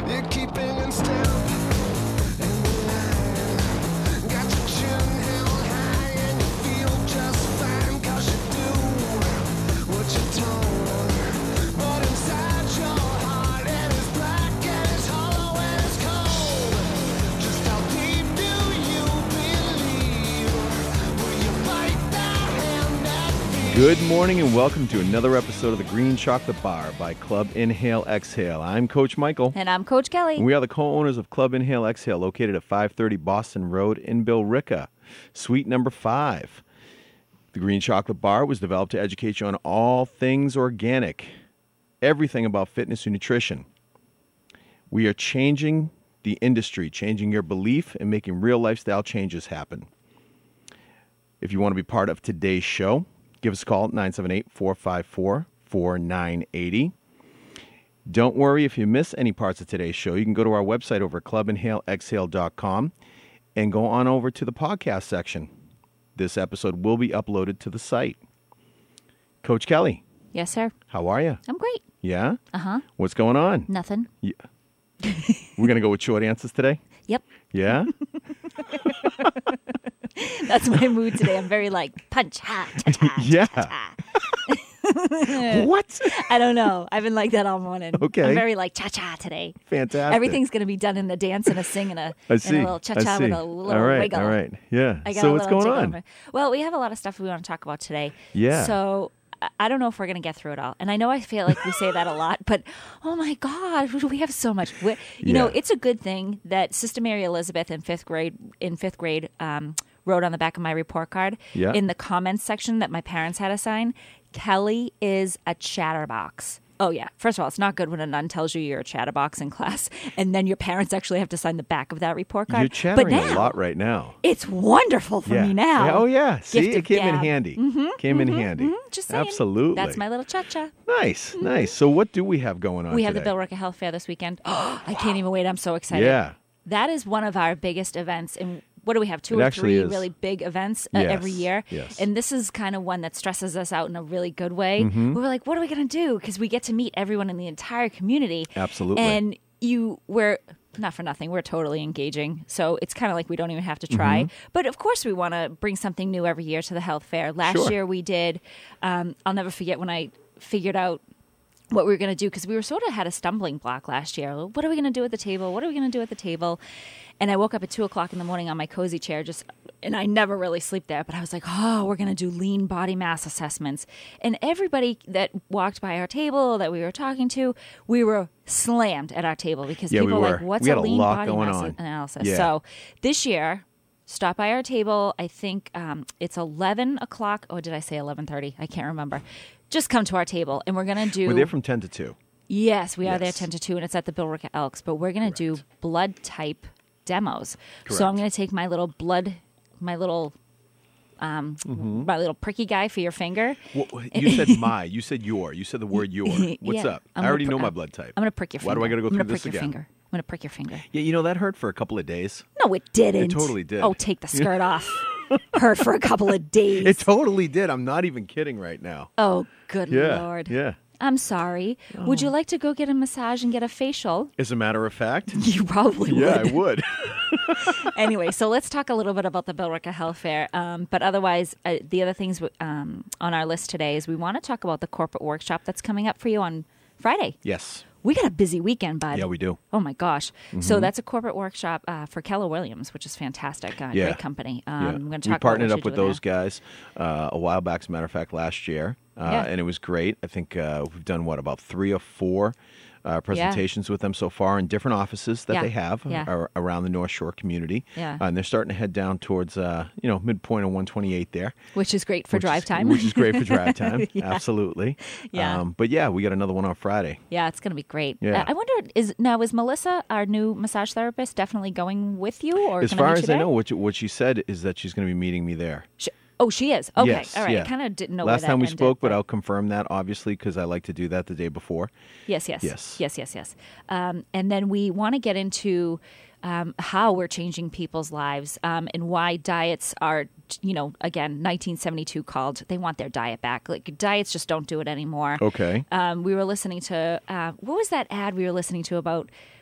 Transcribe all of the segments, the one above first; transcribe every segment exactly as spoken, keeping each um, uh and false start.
You're keeping in step. And the line got your chin held high, and you feel just fine, cause you do what you're told. But inside your heart, it is black and it's hollow and it's cold. Just how deep do you believe? Will you bite that hand that feeds? Good morning and welcome to another episode of the Green Chocolate Bar by Club Inhale Exhale. I'm Coach Michael. And I'm Coach Kelly. And we are the co-owners of Club Inhale Exhale, located at five thirty Boston Road in Billerica, suite number five. The Green Chocolate Bar was developed to educate you on all things organic, everything about fitness and nutrition. We are changing the industry, changing your belief, and making real lifestyle changes happen. If you want to be part of today's show, give us a call at nine seven eight, four five four, four nine eight zero. Don't worry if you miss any parts of today's show. You can go to our website over at club inhale exhale dot com and go on over to the podcast section. This episode will be uploaded to the site. Coach Kelly, Yes, sir. how are you? I'm great. Yeah? Uh-huh. What's going on? Nothing. Yeah. We're going to go with short answers today? Yep. Yeah? That's my mood today. I'm very like punch, ha, ta, ta, Yeah. ta. What? I don't know. I've been like that all morning. Okay. I'm very like cha-cha today. Fantastic. Everything's going to be done in a dance and a sing and a, I see. and a little cha-cha I see. with a little all right, wiggle. All right. Yeah. I got So a what's little going jiggle on? over- Well, we have a lot of stuff we want to talk about today. Yeah. So I- I don't know if we're going to get through it all. And I know I feel like we say that a lot, but oh my God, we have so much. We, you know, Yeah. it's a good thing that Sister Mary Elizabeth in fifth grade, in fifth grade, um, wrote on the back of my report card Yeah. in the comments section that my parents had to sign, Kelly is a chatterbox. Oh, yeah. First of all, it's not good when a nun tells you you're a chatterbox in class, and then your parents actually have to sign the back of that report card. You're chattering but now, a lot right now. it's wonderful for yeah. me now. Yeah, oh, yeah. See, Gift it of came in gab. handy. Mm-hmm, came mm-hmm, in handy. mm-hmm. Just saying. Absolutely. That's my little cha-cha. Nice, nice. So what do we have going on We have the today? Billerica Health Fair this weekend. Oh, I can't even wait. I'm so excited. Yeah. That is one of our biggest events. And what do we have? Two It or actually three is. really big events uh, Yes, every year. yes. And this is kind of one that stresses us out in a really good way. Mm-hmm. We were like, what are we going to do? Because we get to meet everyone in the entire community. Absolutely. And you, we're not for nothing. We're totally engaging. So it's kind of like we don't even have to try. Mm-hmm. But of course, we want to bring something new every year to the health fair. Last Sure. year we did, um, I'll never forget when I figured out what we were going to do, because we were sort of had a stumbling block last year. What are we going to do at the table? What are we going to do at the table? And I woke up at two o'clock in the morning on my cozy chair, just, and I never really sleep there, but I was like, oh, we're going to do lean body mass assessments. And everybody that walked by our table that we were talking to, we were slammed at our table because Yeah, we people were were. like, what's We had a a lean lot body going mass on. analysis? Yeah. So this year, stop by our table. I think um, it's eleven o'clock. Oh, did I say eleven thirty? I can't remember. Just come to our table, and we're going to do... We're there from ten to two. Yes, we are there Yes. ten to two, and it's at the Billerica Elks. But we're going to do blood type demos. So I'm Correct. going to take my little blood, my little, um, my little pricky guy for your finger. Well, you said my. You said your. You said the word your. What's Yeah. up? I'm I already gonna know pr- my uh, blood type. I'm going to prick your Why finger. do I got to go I'm through gonna this prick your again? finger. I'm going to prick your finger. Yeah, you know, that hurt for a couple of days. No, it didn't. It totally did. Oh, take the skirt off. Hurt for a couple of days. It totally did. I'm not even kidding right now. oh, good Yeah. Lord. Yeah. I'm sorry. Would you like to go get a massage and get a facial? As a matter of fact, You probably would. yeah, I would. Anyway, so let's talk a little bit about the Billerica Health Fair. Um, but otherwise, uh, the other things um, on our list today is we want to talk about the corporate workshop that's coming up for you on Friday. Yes. We got a busy weekend, bud. Yeah, we do. Oh, my gosh. So that's a corporate workshop uh, for Keller Williams, which is fantastic. Uh, Yeah. Great company. Um, Yeah. I'm going to we talk partnered about up what with you're doing those guys uh, a while back, as a matter of fact, last year. Uh, Yeah. And it was great. I think uh, we've done, what, about three or four uh, presentations with them so far in different offices that Yeah. they have Yeah. ar- around the North Shore community. Yeah. Uh, and they're starting to head down towards, uh, you know, midpoint of one twenty-eight there. there. Which is great for which drive is- time. Which is great for drive time. Yeah. Absolutely. Yeah. Um, but yeah, we got another one on Friday. Yeah, it's going to be great. Yeah. Uh, I wonder, is now is Melissa, our new massage therapist, definitely going with you? Or As can far I meet as you there? I know, what, you- what she said is that she's going to be meeting me there. Sh- oh, she is. Okay. Yes, All right. yeah. I kind of didn't know Last where that time we ended, spoke, but I'll confirm that, obviously, because I like to do that the day before. Yes, yes, Yes. yes, yes, yes. Um, and then we want to get into um, how we're changing people's lives um, and why diets are, you know, again, nineteen seventy-two called. They want their diet back. Like diets just don't do it anymore. Okay. Um, we were listening to uh, what was that ad we were listening to about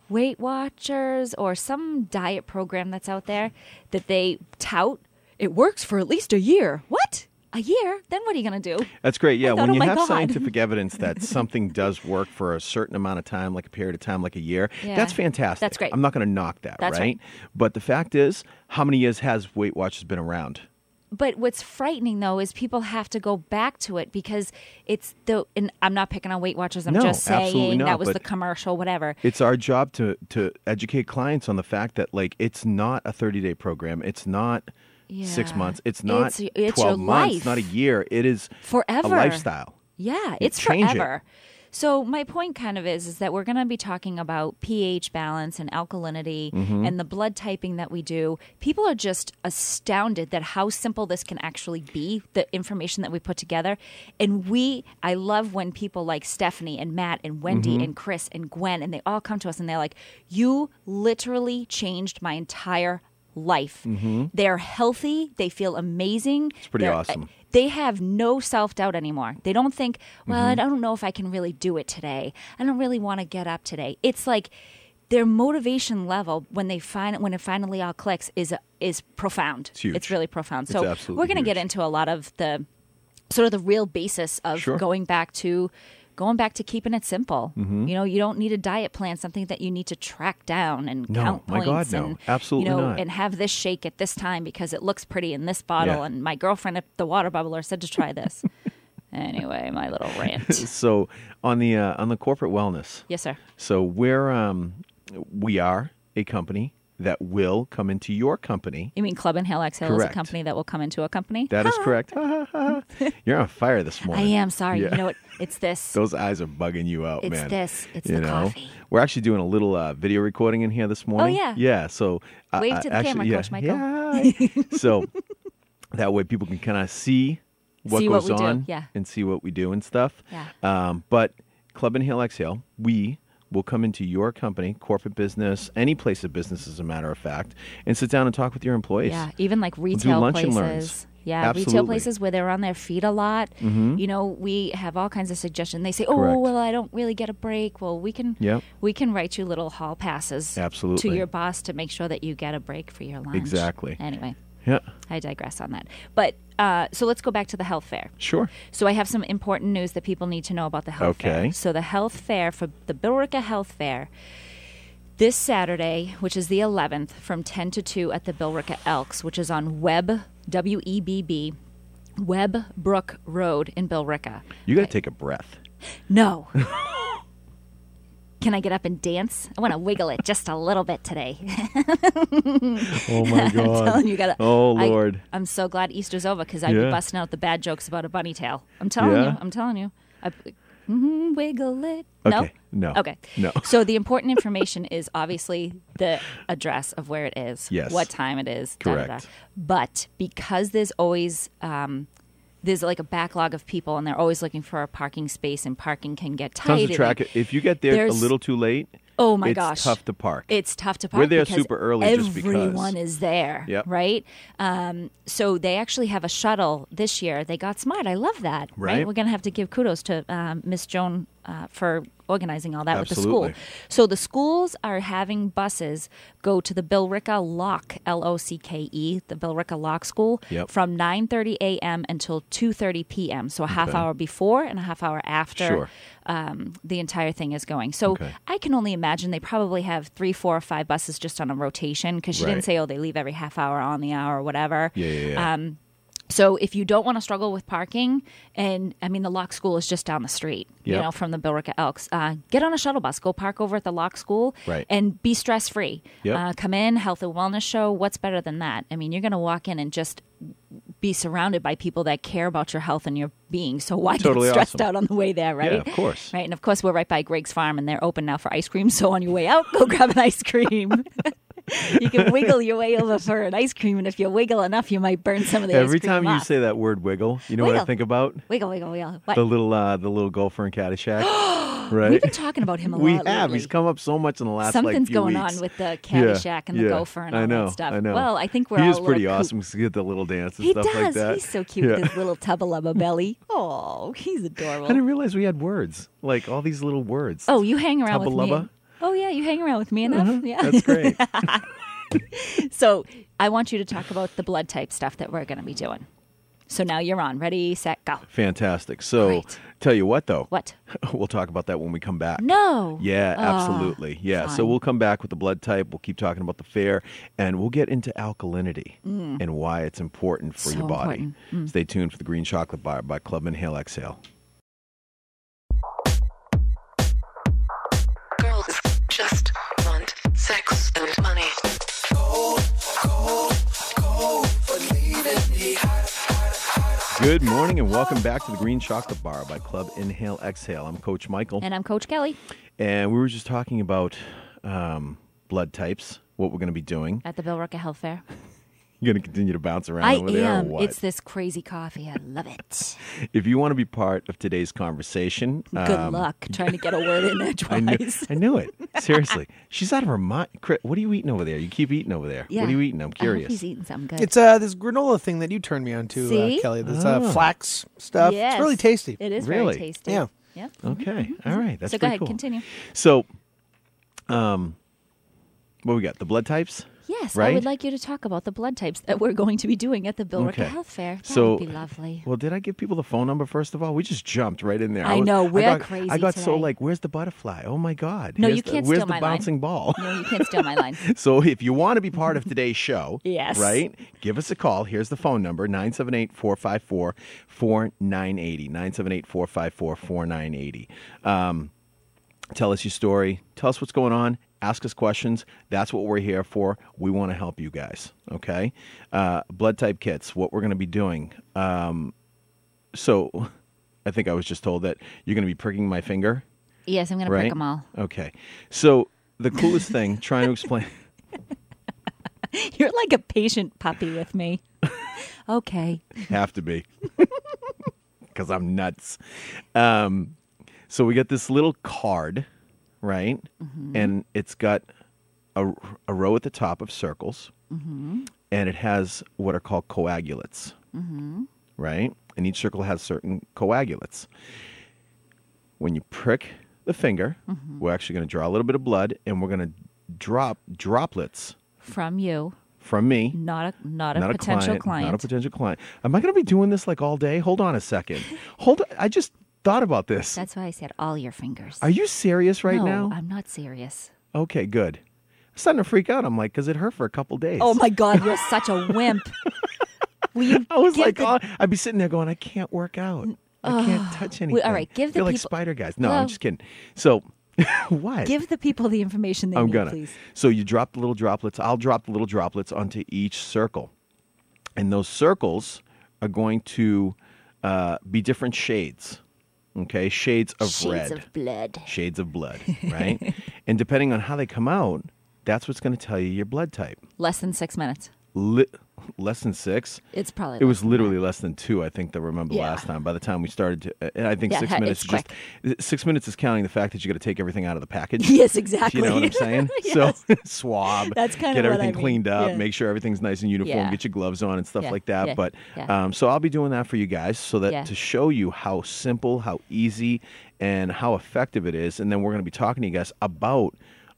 Weight Watchers or some diet program that's out there that they tout. It works for at least a year. What? A year? Then what are you going to do? That's great. Yeah, I thought, when oh you my have God. scientific evidence that something does work for a certain amount of time, like a period of time, like a year, Yeah. that's fantastic. That's great. I'm not going to knock that, That's right? right. But the fact is, how many years has Weight Watchers been around? But what's frightening though is people have to go back to it because it's the. And I'm not picking on Weight Watchers. I'm No, just absolutely saying not, that was but- the commercial, whatever. It's our job to to educate clients on the fact that like it's not a thirty-day program. It's not six Yeah. months. It's not It's- it's twelve your months. life. Not a year. It is Forever. a lifestyle. Yeah, You it's change it. forever. So my point kind of is is that we're going to be talking about pH balance and alkalinity Mm-hmm. and the blood typing that we do. People are just astounded that how simple this can actually be, the information that we put together. And we, I love when people like Stephanie and Matt and Wendy Mm-hmm. and Chris and Gwen, and they all come to us and they're like, you literally changed my entire life. They're healthy. They feel amazing. It's Mm-hmm. pretty They're- awesome. They have no self-doubt anymore. They don't think, well, Mm-hmm. I don't know if I can really do it today. I don't really want to get up today. It's like their motivation level when they find when it finally all clicks is is profound. It's huge. It's really profound. It's So absolutely we're going to get huge. into a lot of the sort of the real basis of Sure. going back to going back to keeping it simple. Mm-hmm. You know, you don't need a diet plan, something that you need to track down and No, count my points God, no. and Absolutely you know, not. and have this shake at this time because it looks pretty in this bottle. Yeah. And my girlfriend at the water bubbler said to try this. Anyway, my little rant. So on the uh, on the corporate wellness. Yes, sir. So we're um, we are a company that will come into your company. You mean Club Inhale Exhale is Correct. a company that will come into a company? That is correct. You're on fire this I morning. am sorry. Yeah. You know what? It's this. Those eyes are bugging you out, It's man. this. It's you the know? coffee. We're actually doing a little uh, video recording in here this morning. yeah. Yeah. So uh, Wave uh, to the actually, camera, yeah, Coach Michael. yeah. So that way people can kind of see what See what goes we do, on yeah. and see what we do and stuff. Yeah. Um, but Club Inhale Exhale, we will come into your company, corporate business, any place of business, as a matter of fact, and sit down and talk with your employees. Yeah, even like do retail lunch and places. learns. Yeah, Absolutely. retail places where they're on their feet a lot. Mhm. You know, we have all kinds of suggestions. They say, "Oh, Correct. well, I don't really get a break." Well, we can Yep. we can write you little hall passes Absolutely. to your boss to make sure that you get a break for your lunch. Exactly. Anyway, Yeah. I digress on that. But uh, so let's go back to the health fair. Sure. So I have some important news that people need to know about the health Okay. fair. So the health fair for the Billerica Health Fair this Saturday, which is the eleventh, from ten to two at the Billerica Elks, which is on Webb, W E B B, Webb Brook Road in Billerica. You got to take a breath. No. Can I get up and dance? I want to wiggle it just a little bit today. Oh my I'm telling you, gotta. Oh, I- Lord. I'm so glad Easter's over because I'd Yeah. be busting out the bad jokes about a bunny tail. I'm telling Yeah? you. I'm telling you. I, mhm, wiggle it. Okay. No. No. Okay. No. So the important information is obviously the address of where it is. Yes. What time it is. da, da, da. Correct. But because there's always um, there's like a backlog of people and they're always looking for a parking space and parking can get tight. Tons of and traffic. If you get there a there's- little too late, Oh my it's gosh. tough to park. It's tough to park. We're there because super early just because. everyone is there, Yep. right? Um, so they actually have a shuttle this year. They got smart. I love that. Right. We're going to have to give kudos to um, Miss Joan uh, for organizing all that Absolutely. with the school. So the schools are having buses go to the Billerica Lock, L O C K E, the Billerica Lock School, Yep. from nine thirty a.m. until two thirty p.m. So a half Okay. hour before and a half hour after Sure. um, the entire thing is going. So Okay. I can only imagine they probably have three, four, or five buses just on a rotation because she Right. didn't say, oh, they leave every half hour on the hour or whatever. Yeah, yeah, yeah. Um, so if you don't want to struggle with parking, and I mean, the Lock School is just down the street, you Yep. know, from the Billerica Elks, uh, get on a shuttle bus, go park over at the Lock School, Right. and be stress free. Yep. Uh, come in, health and wellness show. What's better than that? I mean, you're going to walk in and just be surrounded by people that care about your health and your being. So why Totally get stressed awesome. out on the way there, right? Yeah, of course. Right, and of course we're right by Greg's Farm, and they're open now for ice cream. So on your way out, go grab an ice cream. You can wiggle your way over for an ice cream, and if you wiggle enough, you might burn some of the Every ice cream time you off. say that word "wiggle," you know what I Wiggle. think about? wiggle, wiggle, wiggle. What? The little, uh, the little gopher in Caddyshack, right? We've been talking about him a we lot have. lately. He's come up so much in the last Something's like few going weeks. on with the Caddyshack and the yeah, gopher and all I know, that stuff. I know. Well, I think we're he all is a pretty little coop- awesome. 'Cause he get the little dance and He stuff does. like that. He's so cute Yeah. with his little tubba lubba belly. Oh, he's I adorable. didn't realize we had words like all these little words. Oh, you hang around with me. Tubba and- lubba? Oh, yeah, you hang around with me enough? Yeah. That's great. So I want you to talk about the blood type stuff that we're going to be doing. So now you're on. Ready, set, go. Fantastic. So, Great. tell you what, though. What? We'll talk about that when we come back. No. Yeah, Oh, absolutely. Yeah. So fine. we'll come back with the blood type. We'll keep talking about the fair, and we'll get into alkalinity and why it's important for Mm. So your body. important. Mm. Stay tuned for the Green Chocolate Bar by Club Inhale Exhale. Girls just want sex and money. Good morning and welcome back to the Green Chocolate Bar by Club Inhale Exhale. I'm Coach Michael, And I'm Coach Kelly and we were just talking about um, blood types, what we're going to be doing. at the Bill Rucker Health Fair. You're going to continue to bounce around I over there or am. what? It's this crazy coffee. I love it. If you want to be part of today's conversation, Good um, luck trying to get a word in I knew, edgewise. I knew it. Seriously. She's out of her mind. Chris, what are you eating over there? You keep eating over there. Yeah. What are you eating? I'm I hope curious. he's eating something good. It's uh this granola thing that you turned me on to, See? uh, Kelly. This Oh. uh, flax stuff. Yes. It's really tasty. It is Really? very tasty. Yeah. Yep. Okay. All right. That's so go pretty ahead, cool. continue. So, um, what we got? The blood types? Yes, I Right? would like you to talk about the blood types that we're going to be doing at the Bill Rucker Okay. Health Fair. That So- would be lovely. Well, did I give people the phone number first of all? We just jumped right in there. I was- know, we're got, crazy I got so today. like, where's the butterfly? Oh my God. No, Here's you the- can't Where's steal the my line. bouncing ball? No, you can't steal my line. So if you want to be part of today's show, Yes. right, give us a call. Here's the phone number, nine seven eight, four five four, four nine eight zero, nine seven eight, four five four, four nine eight zero. Um, tell us your story. Tell us what's going on. Ask us questions. That's what we're here for. We want to help you guys, okay? Uh, blood type kits, what we're going to be doing. Um, so I think I was just told that you're going to be pricking my finger, Yes, I'm going to right? prick them all. Okay. So the coolest thing, trying to explain... You're like a patient puppy with me. Okay. Have to be. Because I'm nuts. Um, so we got this little card, right? Mm-hmm. And it's got a, a row at the top of circles. Mm-hmm. And it has what are called coagulates, Mm-hmm. right? And each circle has certain coagulates. When you prick the finger, Mm-hmm. we're actually going to draw a little bit of blood, and we're going to drop droplets From you, from me. not a not a not potential a client, client. Not a potential client. Am I going to be doing this like all day? Hold on a second. Hold on. I just thought about this. That's why I said all your fingers. Are you serious right no, now? I'm not serious. Okay, good. I'm starting to freak out. I'm like, because it hurt for a couple days. Oh my God, you're such a wimp. Will you I was give like, the- oh, I'd be sitting there going, I can't work out. I can't touch anything. all right, give I feel the like people- spider guys. No, Well- I'm just kidding. So, what? give the people the information they I'm need, gonna. please. So you drop the little droplets. I'll drop the little droplets onto each circle, and those circles are going to uh, be different shades. Okay, shades of Shades red, of blood. shades of blood, right? And depending on how they come out, that's what's going to tell you your blood type. Less than six minutes. Li- less than six. It's probably. It was less than literally less than two, I think, that I remember Yeah. last time. By the time we started, to, uh, and I think Yeah, six it's minutes. Just, quick. six minutes is counting the fact that you got to take everything out of the package. that. Yes, exactly. You know what I'm saying? Yes. So swab, That's kinda get what I everything mean. cleaned up, Yeah. make sure everything's nice and uniform, Yeah. get your gloves on and stuff Yeah, like that. yeah, But yeah. um, so I'll be doing that for you guys, so that Yeah. to show you how simple, how easy, and how effective it is. And then we're going to be talking to you guys about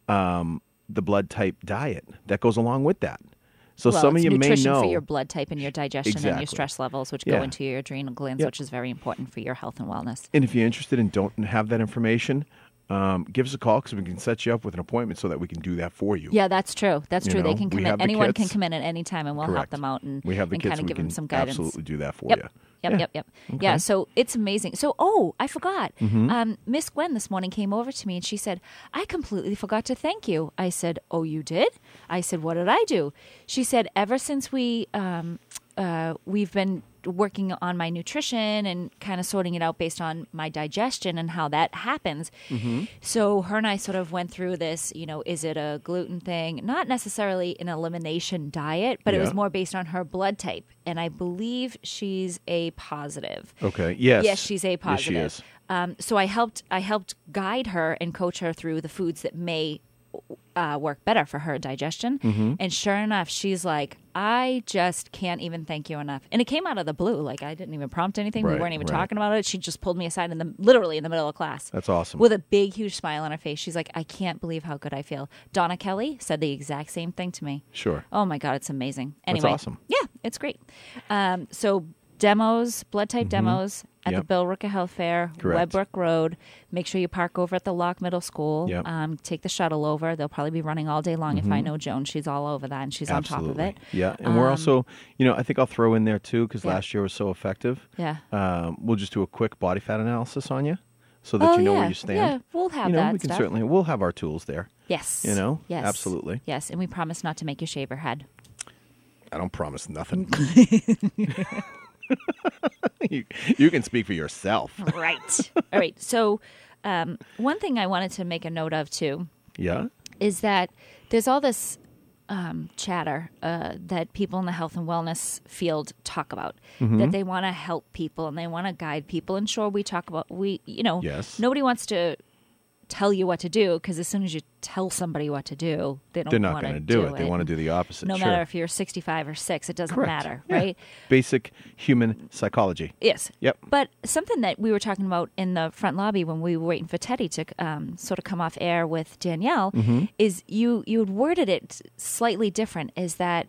um, the blood type diet that goes along with that. So well, some of it's you may nutrition know for your blood type and your digestion and Exactly. your stress levels, which Yeah. go into your adrenal glands, Yep. which is very important for your health and wellness. And if you're interested and don't have that information, um, give us a call because we can set you up with an appointment so that we can do that for you. Yeah, that's true. That's You true. know, they can we come have in. the Anyone can kits. come in at any time, and we'll help Correct. them out and, We have the and kits. kind of we give can them some guidance. absolutely do that for Yep. you. Yep, Yeah. yep, yep. Okay. Mm-hmm. Yeah, so it's amazing. So, oh, I forgot. Um, Miss Gwen this morning came over to me and she said, I completely forgot to thank you. I said, oh, you did? I said, what did I do? She said, ever since we, um, uh, we've been working on my nutrition and kind of sorting it out based on my digestion and how that happens. Mm-hmm. So her and I sort of went through this, you know, is it a gluten thing? Not necessarily an elimination diet, but it was Yeah. more based on her blood type. And I believe she's A positive. Okay. Yes. Yes, she's A Yes, positive. she is. Um, so I helped I helped guide her and coach her through the foods that may uh, work better for her digestion. Mm-hmm. And sure enough, she's like, I just can't even thank you enough. And it came out of the blue. Like, I didn't even prompt anything. Right, we weren't even right. talking about it. She just pulled me aside in the literally in the middle of class. That's awesome. With a big, huge smile on her face. She's like, I can't believe how good I feel. Donna Kelly said the exact same thing to me. Sure. Oh, my God, it's amazing. Anyway, awesome. Yeah, it's great. Um, so demos, blood type demos at Yep. the Bill Ricka Health Fair, Correct. Webbrook Road. Make sure you park over at the Lock Middle School. Yep. Um, take the shuttle over. They'll probably be running all day long. If I know Joan, she's all over that, and she's Absolutely. on top of it. Yeah, and we're Um, also, you know, I think I'll throw in there too because Yeah. last year was so effective. Yeah. Um, we'll just do a quick body fat analysis on you, so that Oh, you know yeah. where you stand. Yeah, we'll have you know, that we can stuff. certainly we'll have our tools there. Yes. You know? Yes. Absolutely. Yes, and we promise not to make you shave your head. I don't promise nothing. you, you can speak for yourself. Right. All right. So, um, one thing I wanted to make a note of too Yeah. is that there's all this um, chatter uh, that people in the health and wellness field talk about, Mm-hmm. that they want to help people and they want to guide people. And sure, we talk about, we, you know, Yes. nobody wants to tell you what to do because as soon as you tell somebody what to do, they don't They're not want going to to do it. They want to do the opposite. No sure. matter if you're sixty-five or six, it doesn't Correct. matter, Yeah. right? Basic human psychology. Yes. Yep. But something that we were talking about in the front lobby when we were waiting for Teddy to um, sort of come off air with Danielle Mm-hmm. is you you had worded it slightly different. Is that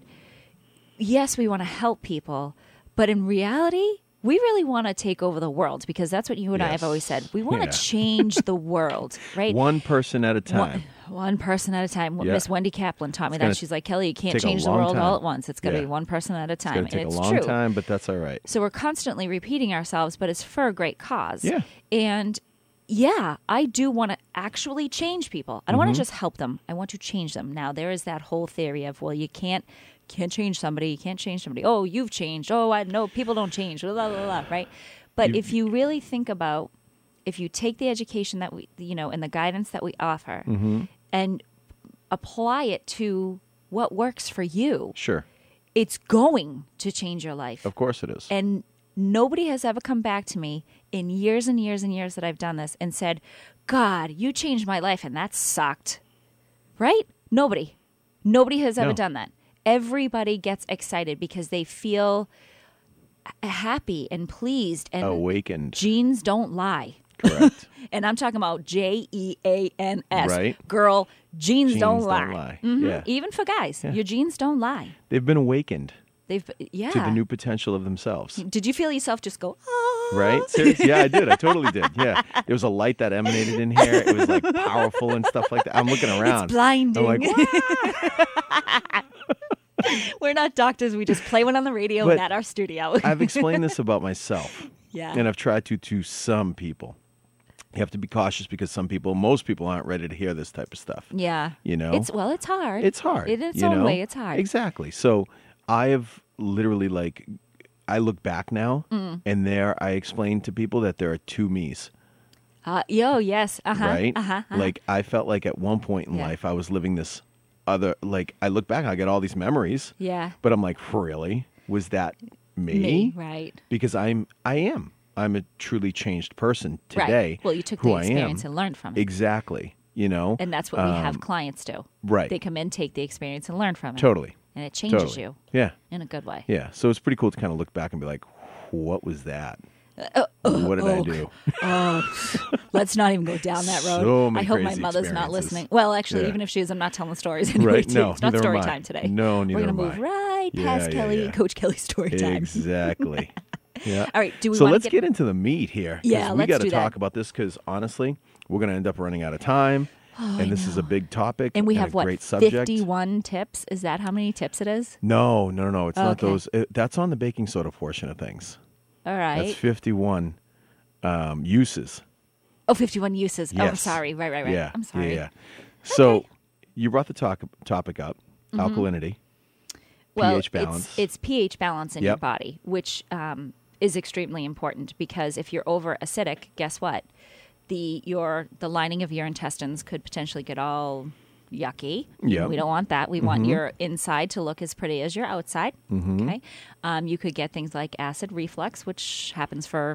yes, we want to help people, but in reality, we really want to take over the world because that's what you and I have Yes. always said. We want Yeah. to change the world, right? One person at a time. One, one person at a time. Yeah. Miss Wendy Kaplan taught me gonna that. She's like, Kelly, you can't take a change the long world all time. at once. It's going to Yeah. be one person at a It's time. going to take and a it's long true. time, but that's all right. So we're constantly repeating ourselves, but it's for a great cause. Yeah. And yeah, I do want to actually change people. I don't Mm-hmm. want to just help them. I want to change them. Now there is that whole theory of, well, you can't can't change somebody. You can't change somebody. Oh, you've changed. Oh, I know people don't change. Blah, blah, blah, blah, right? But You- if you really think about, if you take the education that we, you know, and the guidance that we offer, Mm-hmm. and apply it to what works for you, Sure. it's going to change your life. Of course it is. And nobody has ever come back to me in years and years and years that I've done this and said, God, you changed my life and that sucked. Right? Nobody. Nobody has ever No. done that. Everybody gets excited because they feel h- happy and pleased. And Awakened. genes don't lie. Correct. And I'm talking about J E A N S. Right. Girl, genes, Genes don't don't lie. lie. Mhm. Yeah. Even for guys, your genes don't lie. They've been awakened They've, yeah. to the new potential of themselves. Did you feel yourself just go, oh? Right? Seriously? Yeah, I did. I totally did. Yeah. There was a light that emanated in here. It was like powerful and stuff like that. I'm looking around. It's blinding. I'm like, "What?" We're not doctors. We just play one on the radio But and at our studio. I've explained this about myself. Yeah. And I've tried to to some people. You have to be cautious because some people, most people aren't ready to hear this type of stuff. yeah. You know? It's well, it's hard. It's hard. In its you own know? way, it's hard. Exactly. So I have literally like, I look back now Mm. and there I explain to people that there are two me's, Uh, yo, yes. Uh-huh. right? Uh-huh. uh-huh. Like I felt like at one point in Yeah. life I was living this other, like I look back, I get all these memories, yeah. but I'm like, really? Was that me? Me, right. Because I'm, I am. I'm a truly changed person today. Right. Well, you took who the I experience am. and learned from it. Exactly. You know? And that's what we have Um, clients do. right. They come in, take the experience, and learn from it. Totally. And it changes Totally. you Yeah. in a good way. Yeah. So it's pretty cool to kind of look back and be like, what was that? Uh, what did I oh. do? Let's not even go down that road. So many I hope my crazy mother's not experiences. listening. Well, actually, Yeah. even if she is, I'm not telling stories anyway. Right. too. No, it's not neither am story I. time today. No, We're neither gonna am move I. right Yeah, past yeah, Kelly, yeah. Coach Kelly story time. Exactly. Yeah. All right. Do we so wanna let's get, into the meat here. 'cause Yeah, we let's got to do that. talk about this because honestly, we're going to end up running out of time. Oh, and I this is a know. big topic And we a have what? great subject. fifty-one tips. Is that how many tips it is? No, no, no, it's not Okay. those. It, that's on the baking soda portion of things. All right. That's fifty-one um, uses. Oh, fifty-one uses. Oh, I'm Yes. sorry. Right, right, right. Yeah. I'm sorry. Yeah, yeah. So you brought the talk, topic up, alkalinity, Well, pH balance. It's, it's pH balance in your Yep. body, which um, is extremely important because if you're over acidic, guess what? The your the lining of your intestines could potentially get all yucky. Yep. We don't want that. We want your inside to look as pretty as your outside. Mm-hmm. Okay. Um, you could get things like acid reflux, which happens for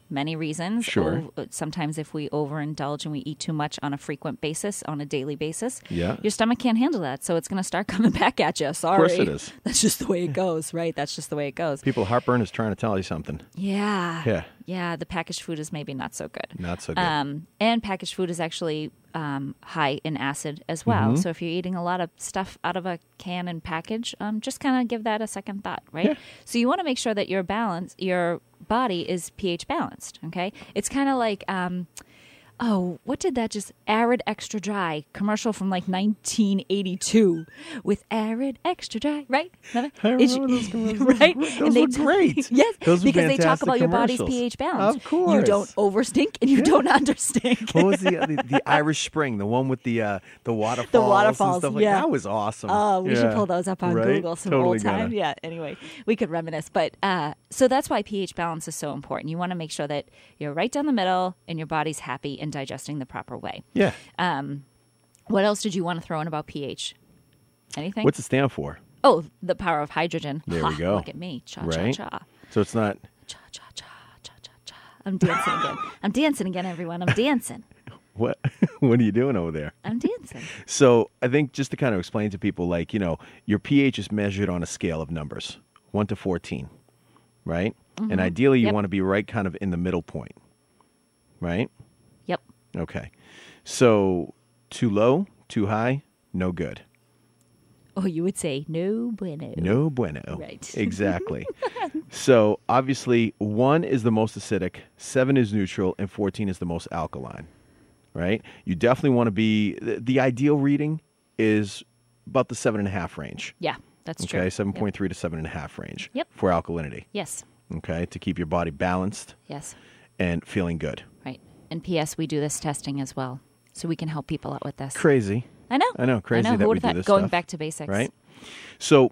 many reasons. Sure. O- sometimes if we overindulge and we eat too much on a frequent basis, on a daily basis, Yeah. your stomach can't handle that. So it's going to start coming back at you. Sorry. course it is. That's just the way it goes, right? That's just the way it goes. People, heartburn is trying to tell you something. Yeah. Yeah. Yeah, the packaged food is maybe not so good. Not so good. Um, and packaged food is actually um, high in acid as well. Mm-hmm. So if you're eating a lot of stuff out of a can and package, um, just kind of give that a second thought, right? Yeah. So you want to make sure that your balance, your body is pH balanced. Okay, it's kind of like. Um, Oh, what did that just Arid Extra Dry commercial from like nineteen eighty-two with Arid Extra Dry, right? Remember? I remember It's- those commercials. right? Those And they were t- great. yes, Those were because they talk fantastic about your body's commercials. pH balance. Of course. You don't overstink and you don't understink. What was the, the the Irish Spring, the one with the uh, the waterfalls, The waterfalls, and stuff like yeah. that was awesome. Oh, we should Yeah. pull those up on Right? Google. Some Totally old time. gotta. Yeah. Anyway, we could reminisce, but uh, so that's why pH balance is so important. You want to make sure that you're right down the middle and your body's happy and digesting the proper way. Yeah. What else did you want to throw in about pH? Anything? What's it stand for? Oh, the power of hydrogen. There Ha, we go. Look at me. Cha Right. cha cha. So it's not. Cha cha cha cha cha cha. I'm dancing again. I'm dancing again, everyone. I'm dancing. What what are you doing over there? I'm dancing. So I think just to kind of explain to people, like, you know, your pH is measured on a scale of numbers, one to fourteen, right? And ideally, you Yep. want to be right kind of in the middle point, right? Yep. Okay. So too low, too high, no good. Oh, you would say no bueno. No bueno. Right. Exactly. So obviously, one is the most acidic, seven is neutral, and fourteen is the most alkaline, right? You definitely want to be, the, the ideal reading is about the seven and a half range. Yeah, that's true. Okay, Yep. seven point three to seven and a half range. Yep. For alkalinity. Yes. Okay, to keep your body balanced Yes. and feeling good. Right. And P S, we do this testing as well, so we can help people out with this. Crazy. I know. I know, crazy I know. that Who we would've do thought- this Going stuff, back to basics. Right? So,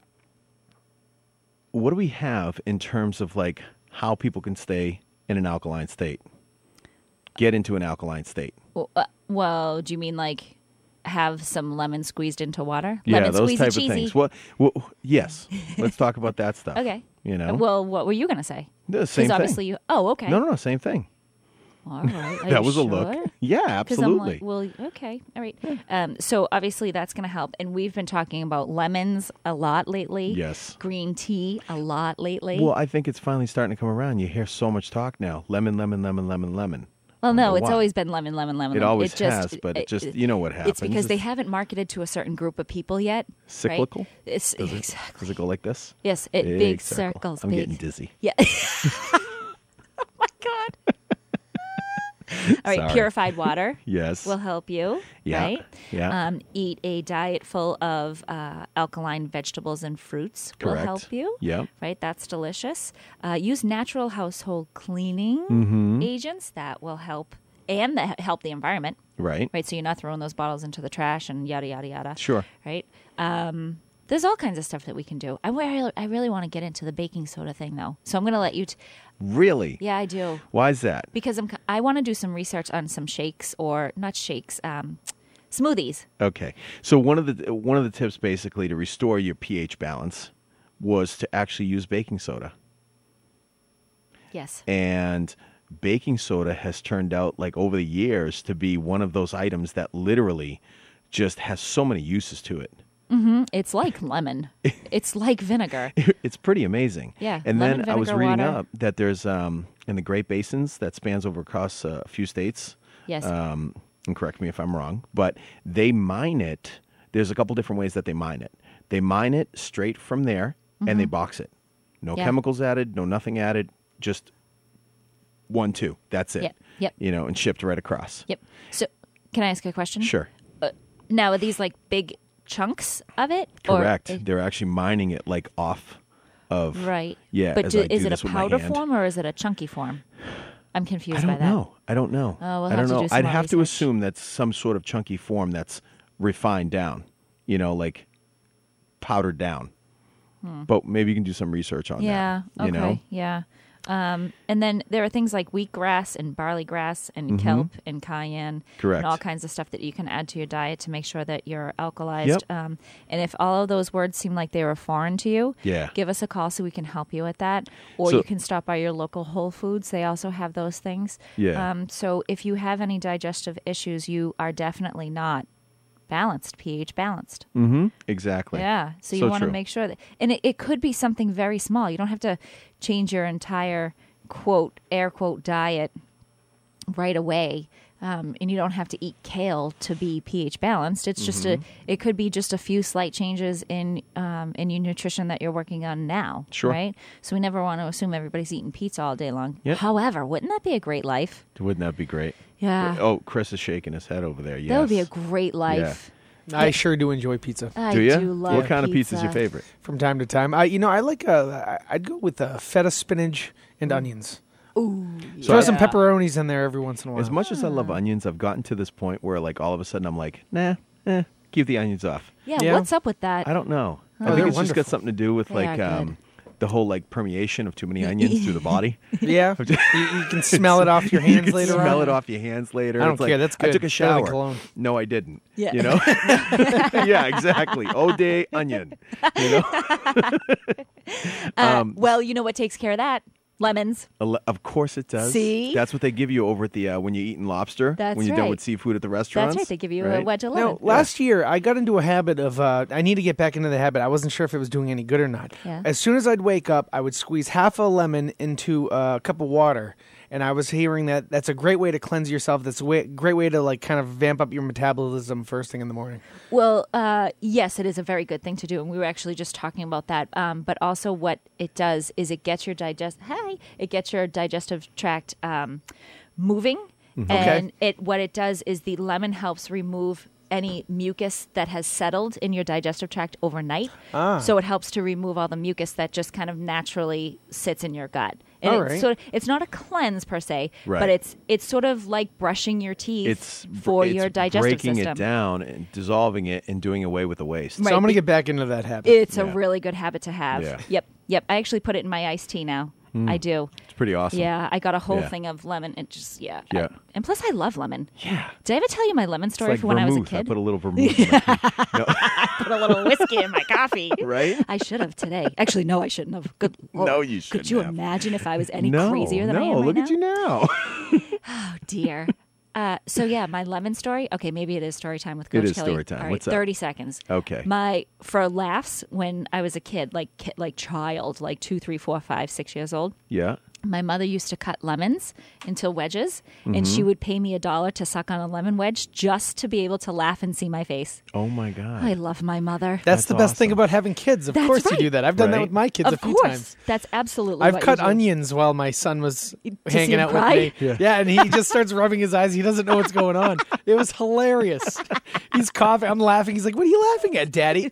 what do we have in terms of like how people can stay in an alkaline state? Get into an alkaline state. Well, uh, well, do you mean like have some lemon squeezed into water? Yeah, lemon those squeezy type cheesy. of things. Well, well, yes. Let's talk about that stuff. Okay. You know? Well, what were you going to say? The same thing. obviously you. Oh, okay. No, no, no, same thing. All right. Are that you was a sure? look. Yeah, 'Cause I'm like, absolutely. well, okay, all right. Um, so obviously that's going to help, and we've been talking about lemons a lot lately. Yes. Green tea a lot lately. Well, I think it's finally starting to come around. You hear so much talk now. Lemon, lemon, lemon, lemon, lemon. Well, no, Well, it's why? always been lemon, lemon, lemon. It lemon. always It just- has, but it just- you know what It's happens. because they It's- haven't marketed to a certain group of people yet. right? Cyclical? It's Does it, exactly. does it go like this? Yes, it big, circles. I'm big. getting dizzy. Yeah. oh my god. All right, Sorry. purified water Yes. will help you. Yeah, Right. yeah. Um, eat a diet full of uh, alkaline vegetables and fruits will Correct. help you. Yep. Right. That's delicious. Uh, use natural household cleaning Mm-hmm. agents that will help and that help the environment. Right. Right. So you're not throwing those bottles into the trash and yada yada yada. Sure. Right. Um, there's all kinds of stuff that we can do. I really, I really want to get into the baking soda thing though, so I'm going to let you. T- Really? yeah, I do Why is that? because I'm. I want to do some research on some shakes or not shakes, um, smoothies. Okay. So one of the one of the tips basically to restore your pH balance was to actually use baking soda. Yes. And baking soda has turned out, like, over the years to be one of those items that literally just has so many uses to it. It's like lemon. It's like vinegar. It's pretty amazing. Yeah, And lemon, then I was vinegar, reading water. up that there's um in the Great Basins that spans over across uh, a few states. Yes. Um, and correct me if I'm wrong, but they mine it. There's a couple different ways that they mine it. They mine it straight from there, and they box it. No Mm-hmm. Yeah. chemicals added, no nothing added, just one, two. That's it. Yep, yep. You know, and shipped right across. Yep. So, can I ask you a question? Sure. Now, are these like big chunks of it? Or- Correct. They're actually mining it like off of. right. Yeah. But as do, I do is it a this with my powder hand. form or is it a chunky form? I'm confused I don't by that. know. I don't know. Oh, we'll I have don't to know. do some I'd more have to research. assume that's some sort of chunky form that's refined down. You know, like powdered down. But maybe you can do some research on Hmm. Yeah. that. You okay. know. Yeah. Um, and then there are things like wheatgrass and barley grass and kelp and cayenne. Mm-hmm. Correct. And all kinds of stuff that you can add to your diet to make sure that you're alkalized. Yep. Um, and if all of those words seem like they were foreign to you, Yeah. give us a call so we can help you with that. Or So- you can stop by your local Whole Foods. They also have those things. Yeah. Um, so if you have any digestive issues, you are definitely not balanced, pH balanced. Mm-hmm. Exactly. Yeah. So you So want to true. make sure that, and it, it could be something very small. You don't have to change your entire quote, air quote, diet right away. Um, and you don't have to eat kale to be pH balanced. It's just Mm-hmm. a, it could be just a few slight changes in, um, in your nutrition that you're working on now. Sure. Right. So we never want to assume everybody's eating pizza all day long. Yep. However, wouldn't that be a great life? Wouldn't that be great? Yeah. Oh, Chris is shaking his head over there. Yes. That would be a great life. I sure do enjoy pizza I do you? do love What kind of pizza. pizza is your favorite? from time to time. I, you know, I like. Uh, I- I'd go with uh, feta spinach and onions. Ooh. Throw some yeah. pepperonis in there every once in a while. As much as I love onions, I've gotten to this point where, like, all of a sudden I'm like, nah, eh, keep the onions off. Yeah, Yeah. what's up with that? I don't know. Oh, I think they're it's just got wonderful. something to do with, They like, are um, good. the whole, like, permeation of too many onions through the body. Yeah, you, you can smell it off your you hands can later smell on. it off your hands later. I don't It's like, care, that's I good. took a Better than shower. cologne. No, I didn't. Yeah. You know? Yeah, exactly. Eau de onion. You know? Uh, Um, well, you know what takes care of that? Lemons. Ele- Of course it does. See? That's what they give you over at the uh, when you're eating lobster. That's when you're done right. with seafood at the restaurants. That's right. They give you a right? wedge of No, lemon. last year I got into a habit of. Uh, I need to get back into the habit. I wasn't sure if it was doing any good or not. Yeah. As soon as I'd wake up, I would squeeze half a lemon into a cup of water, and I was hearing that that's a great way to cleanse yourself. That's a way, great way to like kind of vamp up your metabolism first thing in the morning. Well, uh, yes, it is a very good thing to do, and we were actually just talking about that. Um, but also, what it does is it gets your digest. Hi, it gets your digestive tract um, moving, and it what it does is the lemon helps remove any mucus that has settled in your digestive tract overnight. Ah. So it helps to remove all the mucus that just kind of naturally sits in your gut. And All it's right. sort of, it's not a cleanse per se, Right. but it's it's sort of like brushing your teeth It's for it's your digestive breaking system. it down and dissolving it and doing away with the waste. Right. So I'm gonna be- get back into that habit. It's a Yeah. really good habit to have. Yeah. Yep. Yep. I actually put it in my iced tea now. I do. It's pretty awesome. Yeah. I got a whole Yeah. thing of lemon. It just, yeah. Yeah. I- and plus, I love lemon. Yeah. Did I ever tell you my lemon It's story like from when I was a vermouth. I kid? put a little vermouth in my tea. Put a little whiskey in my coffee. Right? I should have today. Actually, no, I shouldn't have. Good. Lord. No, you Could you shouldn't have. imagine if I was any No, crazier than no, I am right look now? at you now. Oh, dear. Uh, so yeah, my lemon story. Okay, maybe it is story time with It Coach is Kelly. story time. All right, What's up? thirty seconds. Okay. My for laughs when I was a kid, like ki- like child, like two, three, four, five, six years old. Yeah. My mother used to cut lemons into wedges, and Mm-hmm. she would pay me a dollar to suck on a lemon wedge just to be able to laugh and see my face. Oh my God. I love my mother. That's, That's the best thing awesome. about having kids. Of That's course right. you do that. I've done that Right. with my kids of a few course, times. that's absolutely. I've what cut you do. onions while my son was see hanging him out cry? with me. Yeah. and he just starts rubbing his eyes. He doesn't know what's going on. It was hilarious. He's coughing. I'm laughing. He's like, "What are you laughing at, Daddy?"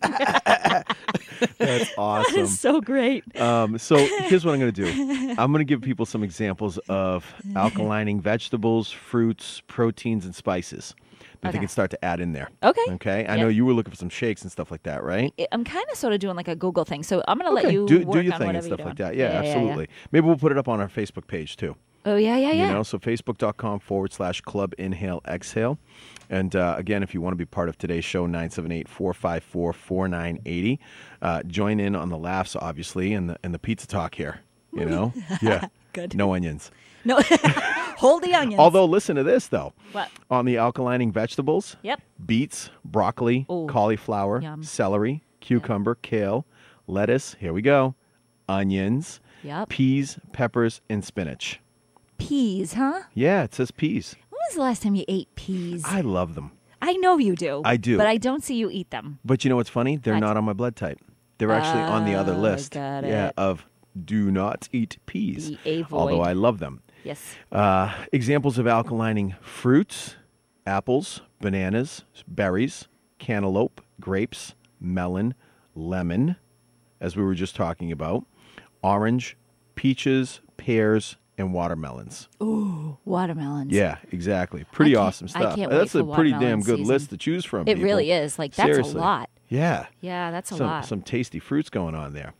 That's awesome. It's so great. Um, so here's what I'm going to do. I'm going to give people some examples of alkalining vegetables, fruits, proteins, and spices that Okay. they can start to add in there. Okay. Okay. I Yep. know you were looking for some shakes and stuff like that, right? I'm kind of sort of doing like a Google thing, so I'm going to let Okay. you do, work do your on thing and whatever stuff you're like doing. that. Yeah, absolutely. Maybe we'll put it up on our Facebook page too. Oh yeah, yeah, yeah. You know, so facebook.com forward slash club inhale exhale. And uh, again, if you want to be part of today's show, nine seven eight, four five four, four nine eight zero. Uh, join in on the laughs, obviously, and the, and the pizza talk here. You know? Yeah. Good. No onions. No, hold the onions. Although, listen to this, though. What? On the alkalining vegetables, Yep. beets, broccoli, Ooh. cauliflower, Yum. celery, cucumber, kale, lettuce, here we go, onions, Yep. peas, peppers, and spinach. Peas, huh? Yeah, it says peas. When was the last time you ate peas? I love them. I know you do. I do. But I don't see you eat them. But you know what's funny? They're What? not on my blood type. They're actually on the other Oh, list. got Yeah, it. of do not eat peas. Be avoid. Although I love them. Yes. Uh, examples of alkalining fruits: apples, bananas, berries, cantaloupe, grapes, melon, lemon, as we were just talking about, orange, peaches, pears, and watermelons. Watermelons. Yeah, exactly. Pretty I can't- awesome I stuff. can't That's wait a for pretty damn watermelon good season. list to choose from. It people. really is. Like, that's Seriously. a lot. Yeah. Yeah, that's a some, lot. Some tasty fruits going on there.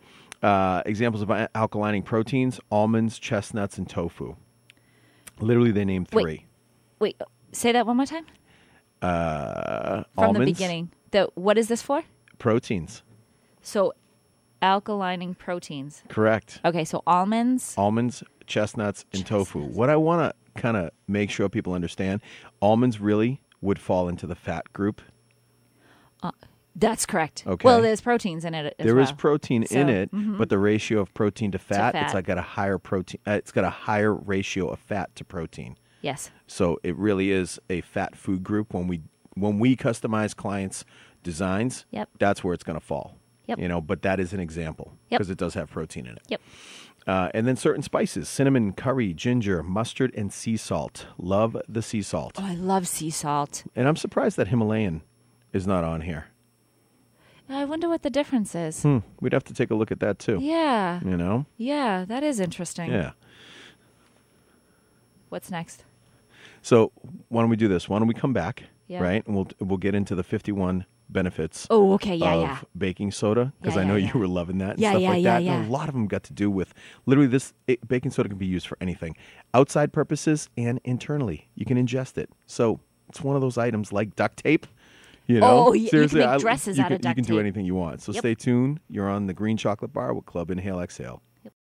Uh, examples of al- alkalining proteins: almonds, chestnuts, and tofu. Literally, they named Wait. three. Wait, say that one more time. Uh, From almonds, the beginning. The what is this for? proteins. So, alkalining proteins. Correct. Okay, so almonds. Almonds, chestnuts, and tofu. What I want to kind of make sure people understand: almonds really would fall into the fat group. That's correct. Okay. Well, there's proteins in it as There well. is protein So, in it, mhm. but the ratio of protein to fat, fat. it's like got a higher protein. Uh, it's got a higher ratio of fat to protein. Yes. So it really is a fat food group. When we when we customize clients' designs, Yep. that's where it's going to fall. Yep. You know, but that is an example Yep. because it does have protein in it. Yep. Uh, and then certain spices: cinnamon, curry, ginger, mustard, and sea salt. Love the sea salt. Oh, I love sea salt. And I'm surprised that Himalayan is not on here. I wonder what the difference is. Hmm. We'd have to take a look at that too. Yeah. You know? Yeah, that is interesting. Yeah. What's next? So why don't we do this? Why don't we come back, Yeah. right? And we'll we'll get into the fifty-one benefits Oh, okay. Yeah, of yeah. baking soda because Yeah, I know yeah, you yeah. were loving that and Yeah, stuff yeah, like yeah, that. yeah. And a lot of them got to do with literally this. It, baking soda can be used for anything, outside purposes and internally. You can ingest it. So it's one of those items like duct tape. You know, Oh, y- you can seriously, make I- dresses you out can, of duct You can do tape. anything you want. So Yep. stay tuned. You're on the Green Chocolate Bar with Club Inhale Exhale.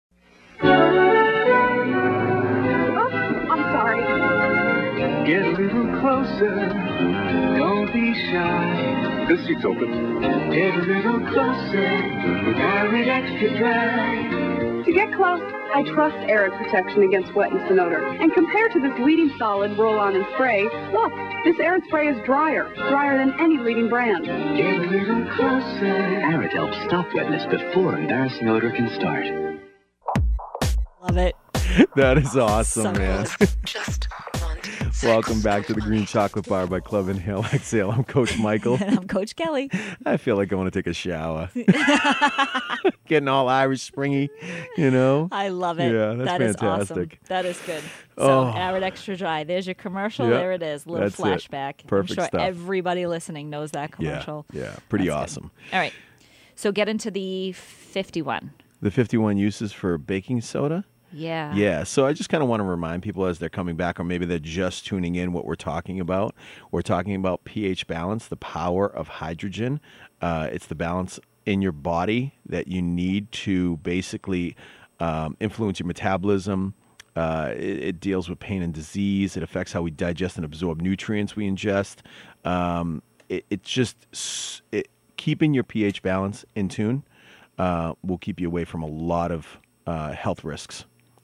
I'm sorry. Get a little closer, don't be shy. This seat's open. Get a little closer, Arid Extra Dry. To get close, I trust Arid protection against wetness and odor. And compared to this leading solid roll-on and spray, look, this Arid spray is drier, drier than any leading brand. Get a little closer. Arid helps stop wetness before embarrassing odor can start. Love it. That is awesome, So man. Just want sex. Welcome back to the Green Chocolate Bar by Club Inhale Exhale. I'm Coach Michael. And I'm Coach Kelly. I feel like I want to take a shower. Getting all Irish springy, you know? I love it. Yeah, that's That is awesome. fantastic. That is good. So, Oh. Arid Extra Dry. There's your commercial. Yep, There it is. Little that's it. flashback. Perfect I'm sure stuff. everybody listening knows that commercial. Yeah, yeah, pretty That's good. awesome. All right. So get into the fifty-one. The fifty-one uses for baking soda? Yeah. Yeah, so I just kind of want to remind people as they're coming back, or maybe they're just tuning in, what we're talking about. We're talking about pH balance, the power of hydrogen. Uh, it's the balance in your body that you need to basically um, influence your metabolism. Uh, it, it deals with pain and disease. It affects how we digest and absorb nutrients we ingest. Um, it, it's just s- it, keeping your pH balance in tune uh, will keep you away from a lot of uh, health risks.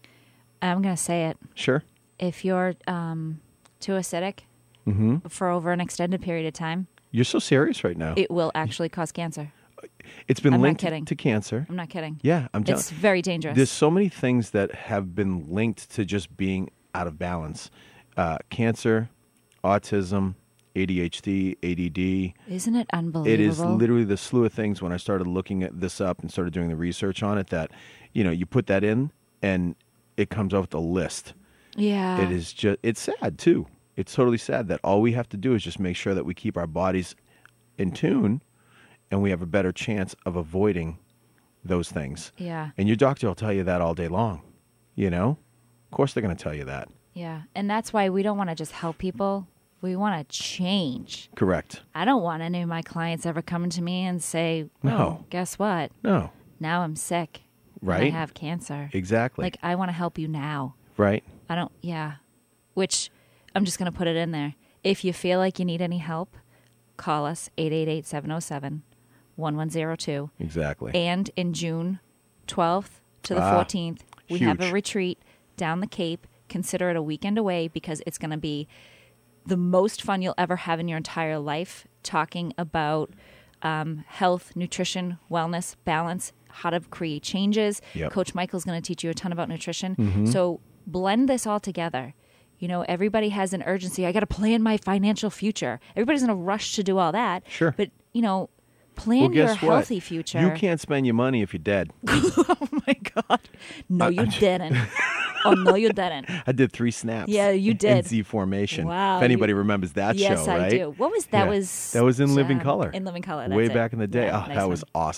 I'm going to say it. Sure. If you're um, too acidic Mm-hmm. for over an extended period of time, You're so serious right now. it will actually cause cancer. it's been I'm not linked kidding. to cancer. I'm not kidding. Yeah, I'm telling It's very dangerous. There's so many things that have been linked to just being out of balance. Uh, cancer, autism, A D H D, A D D. Isn't it unbelievable? It is literally the slew of things when I started looking at this up and started doing the research on it that, you know, you put that in and it comes up with a list. Yeah. It is just, it's sad too. It's totally sad that all we have to do is just make sure that we keep our bodies in tune and we have a better chance of avoiding those things. Yeah. And your doctor will tell you that all day long, you know? Of course they're going to tell you that. Yeah. And that's why we don't want to just help people. We want to change. Correct. I don't want any of my clients ever coming to me and say, No. "Oh, guess what? No. Now I'm sick. and Right. I have cancer." Exactly. Like, I want to help you now. right. I don't, yeah. Which I'm just going to put it in there. If you feel like you need any help, call us eight eight eight, seven oh seven, one one zero two. Exactly. And in June twelfth to the Ah, fourteenth, we have a huge. retreat down the Cape. Consider it a weekend away because it's going to be the most fun you'll ever have in your entire life, talking about um, health, nutrition, wellness, balance, how to create changes. Yep. Coach Michael's going to teach you a ton about nutrition. Mm-hmm. So blend this all together. You know, everybody has an urgency. I got to plan my financial future. Everybody's in a rush to do all that. Sure. But, you know, plan Well, your guess what? healthy future. You can't spend your money if you're dead. Oh my God. No, you didn't. Oh, no, you didn't. I did three snaps. Yeah, you in did. Z formation. Wow, If anybody you- remembers that yes, show, right? I do. What was that? Yeah. Was that was in Living um, Color. In Living Color. That's Way it. back in the day. Yeah, oh, nice that was one. awesome.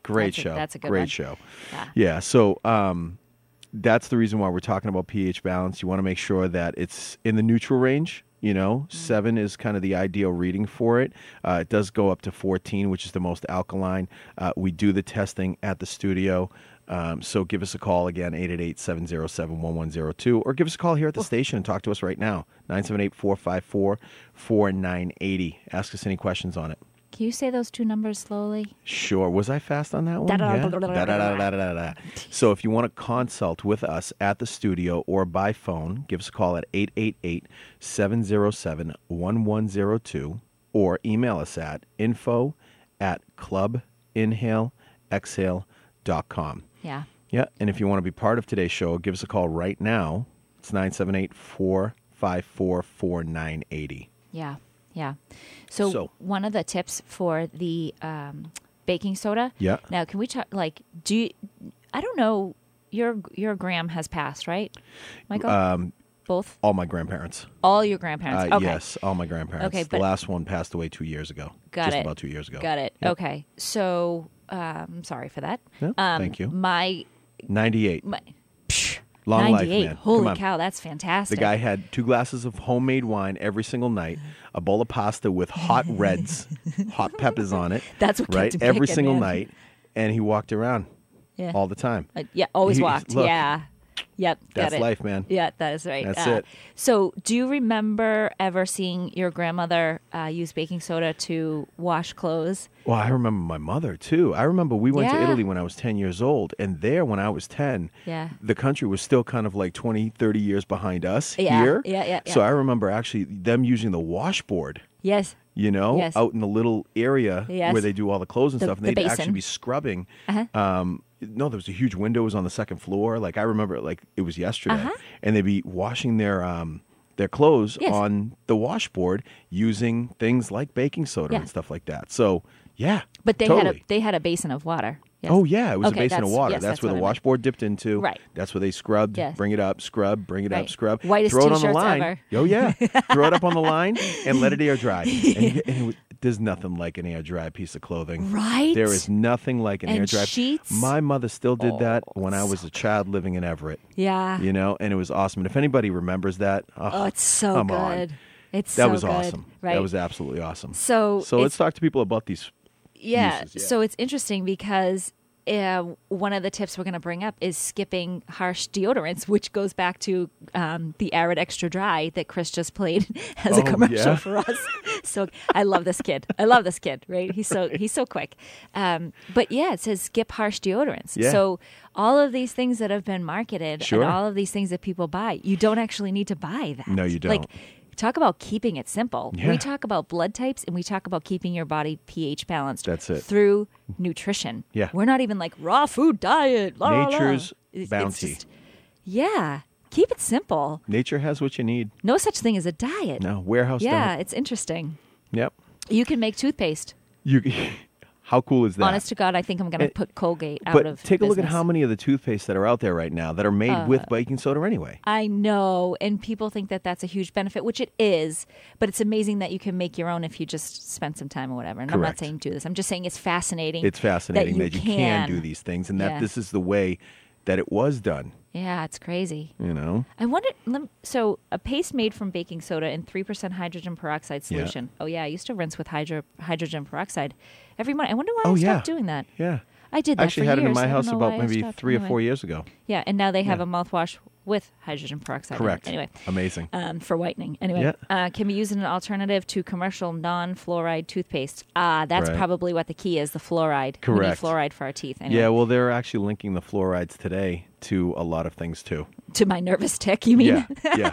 Great That's a- show. that's a good Great one. show. Yeah. Yeah. So um, that's the reason why we're talking about pH balance. You want to make sure that it's in the neutral range. You know, Mm. seven is kind of the ideal reading for it. Uh, it does go up to fourteen, which is the most alkaline. Uh, we do the testing at the studio. Um, so give us a call again, eight eight eight, seven zero seven, one one zero two, or give us a call here at the station and talk to us right now, nine seven eight, four five four, four nine eight zero. Ask us any questions on it. Can you say those two numbers slowly? Sure. Was I fast on that one? Da-da-da-da-da-da-da. Yeah. Da-da-da-da-da-da. So if you want to consult with us at the studio or by phone, give us a call at eight eight eight, seven zero seven, one one zero two or email us at info at club inhale exhale dot com. Yeah. Yeah, and if you want to be part of today's show, give us a call right now. It's nine seven eight, four five four, four nine eight zero. Yeah, yeah. So, So- one of the tips for the um, baking soda. Yeah. Now, can we talk? Like, do you, I don't know. Your your gram has passed, right, Michael? Um, Both, all my grandparents. all your grandparents. Uh, okay. Yes, all my grandparents. Okay, the but- last one passed away two years ago. Got Just it. about two years ago. Got it. Yep. Okay. So, um, sorry for that. No, um, thank you. My ninety-eight. my. Psh, Long life, ninety-eight. man. Holy Come on. cow, that's fantastic. The guy had two glasses of homemade wine every single night, a bowl of pasta with hot reds, hot peppers on it. That's what kept right him every kicking, single man. night, and he walked around Yeah. all the time. Uh, yeah, always He- walked. look, yeah. Yep. Got that's it. life, man. Yeah, that is right. That's Uh, it. So, do you remember ever seeing your grandmother uh, use baking soda to wash clothes? Well, I remember my mother too. I remember we went to Yeah. Italy when I was ten years old, and there when I was ten, Yeah. the country was still kind of like twenty, thirty years behind us Yeah, here. yeah, yeah, So yeah. I remember actually them using the washboard, Yes. you know, Yes. out in the little area Yes. where they do all the clothes and The- stuff, and the they'd basin. actually be scrubbing. Uh-huh. Um, no, there was a huge window. It was on the second floor. Like I remember it like it was yesterday. Uh-huh. And they'd be washing their um, their clothes Yes. on the washboard using things like baking soda Yeah. and stuff like that. So yeah, But they totally. had a they had a basin of water. Yes. Oh yeah, it was Okay, a basin of that's- water. yes, that's, that's where what the I meant. washboard dipped into. Right. That's where they scrubbed. Yes. Bring it up, scrub. Bring it Right. up, scrub. Whitest throw it on the t-shirts line. ever. Oh yeah, throw it up on the line and let it air dry. And, you- and it was- there's nothing like an air dry piece of clothing. Right? There is nothing like an And air dry. sheets? My mother still did that Oh, when I was so a child living in Everett. Yeah. You know, and it was awesome. And if anybody remembers that, oh, Oh, it's so come good. on. It's That so was good. awesome. Right. That was absolutely awesome. So so it's- let's talk to people about these. Yeah. uses, yeah. So it's interesting because uh, one of the tips we're going to bring up is skipping harsh deodorants, which goes back to um, the Arid Extra Dry that Chris just played as a Oh, commercial yeah? for us. So I love this kid. I love this kid. Right? He's so he's so quick. Um, but yeah, it says skip harsh deodorants. Yeah. So all of these things that have been marketed Sure. and all of these things that people buy, you don't actually need to buy that. No, you Like, don't. talk about keeping it simple. Yeah. We talk about blood types and we talk about keeping your body pH balanced. That's it. Through nutrition. Yeah. We're not even like raw food diet. La, la, la. Nature's It's- it's bounty. just- yeah. Keep it simple. Nature has what you need. No such thing as a diet. No, warehouse Yeah, don't. it's interesting. Yep. You can make toothpaste. You. How cool is that? Honest to God, I think I'm going to It- put Colgate out but of take a look at business. how many of the toothpaste that are out there right now that are made with baking soda anyway. I know, and people think that that's a huge benefit, which it is, but it's amazing that you can make your own if you just spend some time or whatever. And I'm not Correct. saying do this. I'm just saying it's fascinating. It's fascinating that you, can, do these things, and that Yeah. this is the way that it was done. Yeah, it's crazy. You know, I wonder. lem- So, a paste made from baking soda and three percent hydrogen peroxide Yeah. solution. Oh yeah, I used to rinse with hydro, hydrogen peroxide every morning. I wonder why Oh, I yeah. stopped doing that. yeah. I did that I actually for had it in years. my I don't house know about why I maybe stopped. three or Anyway. four years ago. Yeah, and now they have Yeah. a mouthwash with hydrogen peroxide. in it. Correct. Anyway, Amazing. um, for whitening. Anyway, Yeah. uh, can be used as an alternative to commercial non-fluoride toothpaste. Ah, that's Right. probably what the key is: the fluoride. We Correct. need fluoride for our teeth. Anyway, Yeah, well, they're actually linking the fluorides today to a lot of things too. to my nervous tick, you mean? Yeah, yeah.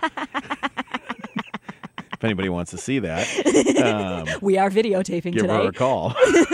If anybody wants to see that, um, We are videotaping give today. her a call.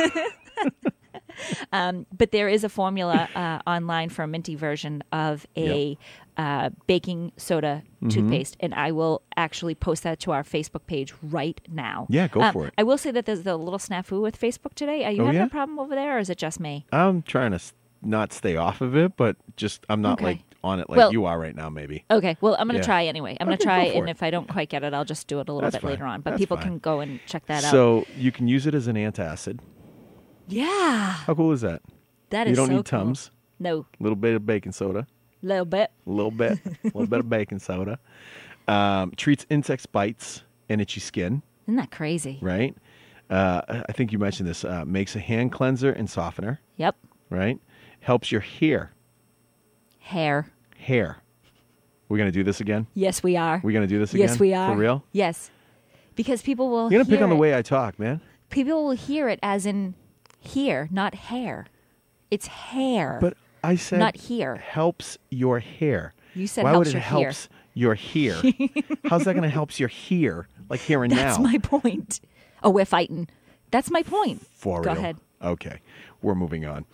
But there is a formula uh, online for a minty version of a uh, baking soda Mm-hmm. toothpaste, and I will actually post that to our Facebook page right now. Yeah, go Um, for it. I will say that there's a little snafu with Facebook today. Are you Oh, having yeah? a problem over there, or is it just me? I'm trying to s- not stay off of it, but just I'm not Okay. like on it like Well- you are right now. Maybe. Okay, well, I'm going to Yeah. try anyway. I'm going Okay, to try, go for and it. if I don't quite get it, I'll just do it a little That's bit fine. later on. But That's people fine. can go and check that out. So you can use it as an antacid. Yeah, How cool is that? That you is don't so need cool. Tums. No, A little bit of baking soda. little bit. A little bit. A little bit of baking soda. Um, treats insects, bites, and itchy skin. Isn't that crazy? Right? Uh, I think you mentioned this. Uh, makes a hand cleanser and softener. Yep. Right? Helps your hair. Hair. Hair. We're going to do this again? Yes, we are. We're going to do this again? Yes, we are. For real? Yes. Because people will You're going to pick hear on the it- way I talk, man. People will hear it as in here, not hair. It's hair. But I said Not here. helps your hair. You said Why helps would it your hair. helps your hair? How's that going to help your hair? Like here and That's now. my point. Oh, we're fighting. That's my point. For Go real. ahead. Okay. We're moving on.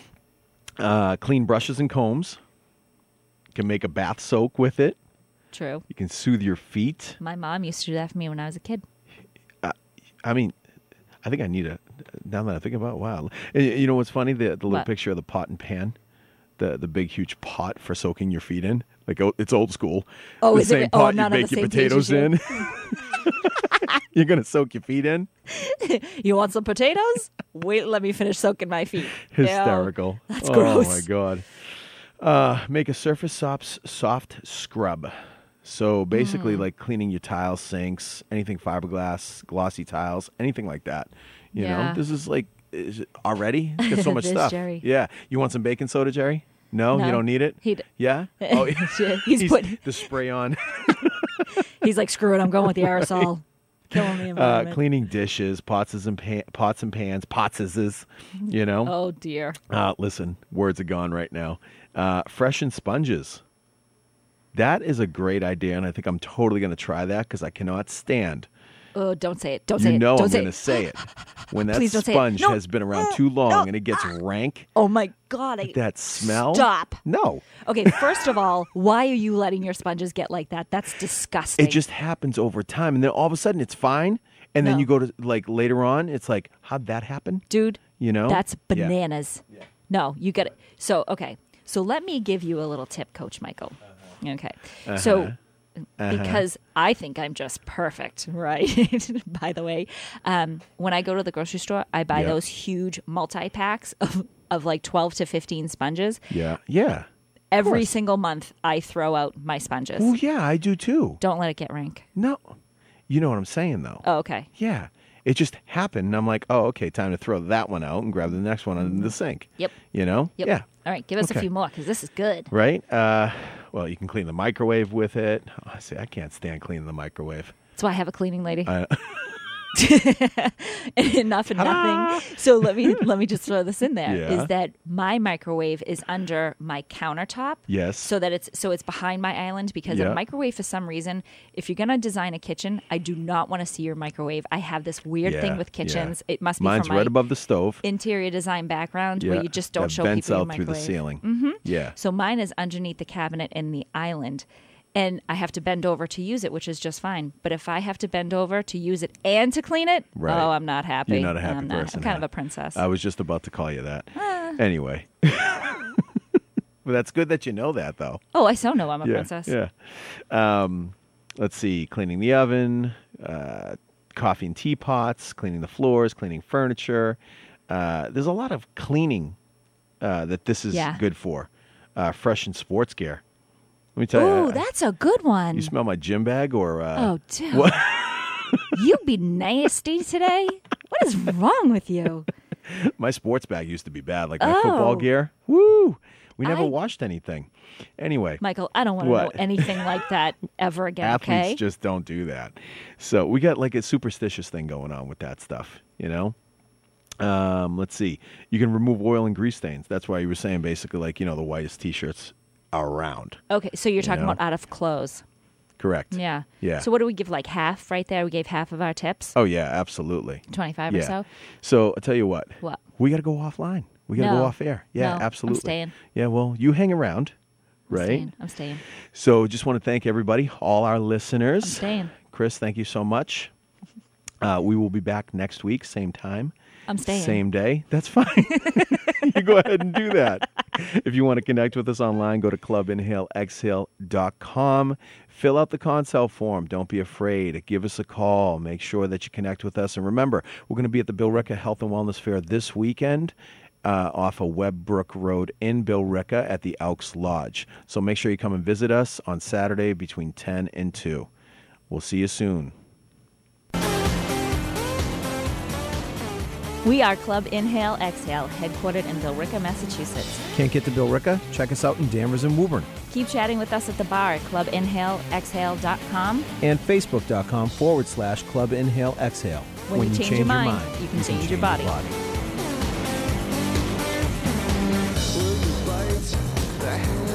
Uh, clean brushes and combs. Can make a bath soak with it. True. You can soothe your feet. My mom used to do that for me when I was a kid. I mean, I think I need a. Now that I think about it, wow. And you know what's funny? The the little What? picture of the pot and pan, the the big huge pot for soaking your feet in. Like oh, it's old school. Oh, the is it? same Oh, pot I'm you not on bake the your same page as potatoes you. in. You're gonna soak your feet in. You want some potatoes? Wait, let me finish soaking my feet. Hysterical. Yeah, that's oh gross. my god. Uh, make a surface soft soft scrub. So Mm. basically, like cleaning your tiles, sinks, anything fiberglass, glossy tiles, anything like that. You Yeah. know, this is like is it already. It's got so much This, stuff. Jerry. Yeah. You want some baking soda, Jerry? No, you No. don't need it. He d- yeah. Oh, He's putting- the spray on. He's like, screw it, I'm going with the aerosol. Killing the Uh, environment. cleaning dishes, pots and pan- pots and pans, potses. You know. Oh, dear. Uh, listen, words are gone right now. Uh, freshen sponges. That is a great idea, and I think I'm totally going to try that because I cannot stand. Oh, don't say it. Don't say You it. know don't I'm say going to it. say it. When that Please don't say it. sponge No. has been around too long and it gets rank, Oh, my God. I, that smell. Stop. No. Okay, first of all, why are you letting your sponges get like that? That's disgusting. It just happens over time, and then all of a sudden it's fine, and then No. you go to like later on, it's like, how'd that happen? Dude, You know? that's Yeah. bananas. No, you got it. So, okay. So let me give you a little tip, Coach Michael. Okay. So because I think I'm just perfect, right? By the way, um, when I go to the grocery store, I buy Yeah. those huge multi-packs of, of like twelve to fifteen sponges. Yeah. Yeah. Every course. single month, I throw out my sponges. Oh, yeah, I do too. Don't let it get rank. No. You know what I'm saying, though. Oh, okay. Yeah. It just happened, and I'm like, oh, okay, time to throw that one out and grab the next one in the sink. Yep. You know? Yep. Yeah. All right, give us Okay. a few more because this is good. Right? Uh, well, you can clean the microwave with it. Oh, I see, I can't stand cleaning the microwave. That's why I have a cleaning lady. I- Enough and nothing. So let me let me just throw this in there. Is Yeah. that my microwave is under my countertop? Yes. So that it's so it's behind my island because Yeah. a microwave, for some reason, if you're gonna design a kitchen, I do not want to see your microwave. I have this weird Yeah, thing with yeah. kitchens. It must be Mine's from right my above the stove. interior design background where Yeah. you just don't that show vents people your out through the microwave. ceiling. Mm-hmm. Yeah. So mine is underneath the cabinet in the island. And I have to bend over to use it, which is just fine. But if I have to bend over to use it and to clean it, Right. oh, I'm not happy. You're not a happy I'm not. person. I'm kind huh? of a princess. I was just about to call you that. Ah. Anyway. Well, that's good that you know that, though. oh, I so know I'm a yeah, princess. Yeah. Um, let's see. Cleaning the oven, uh, coffee and teapots, cleaning the floors, cleaning furniture. Uh, there's a lot of cleaning uh, that this is Yeah. good for. Uh, fresh and sports gear. Let me tell Ooh, you. I- that's a good one. You smell my gym bag or. Uh, oh, dude. What? You be nasty today? What is wrong with you? My sports bag used to be bad. Like my Oh. football gear. Woo! We never I- washed anything. Anyway. Michael, I don't want to know What? anything like that ever again, Athletes okay? just don't do that. So we got like a superstitious thing going on with that stuff, you know? Um, let's see. You can remove oil and grease stains. That's why you were saying basically like, you know, the whitest t-shirts around. Okay, so you're talking know? about out of clothes. Correct. Yeah. Yeah. So what do we give, like half right there? We gave half of our tips? Oh yeah, absolutely. twenty-five yeah. or so? So I'll tell you what. What? We got to go offline. We got to No. go off air. Yeah, No, I'm absolutely. staying. Yeah, well, you hang around, I'm right? staying. I'm staying. So just want to thank everybody, all our listeners. I'm staying. Chris, thank you so much. Uh, we will be back next week, same time. I'm staying. Same day. That's fine. You go ahead and do that. If you want to connect with us online, go to club inhale exhale dot com. Fill out the consult form. Don't be afraid. Give us a call. Make sure that you connect with us. And remember, we're going to be at the Bill Recca Health and Wellness Fair this weekend. uh, off of Webbrook Road in Billerica at the Elks Lodge. So make sure you come and visit us on Saturday between ten and two. We'll see you soon. We are Club Inhale Exhale, headquartered in Billerica, Massachusetts. Can't get to Billerica? Check us out in Danvers and Woburn. Keep chatting with us at the bar at club inhale exhale dot com. And facebook.com forward slash Club Inhale Exhale. When, you change, your mind, you can change your body. Will you bite the hand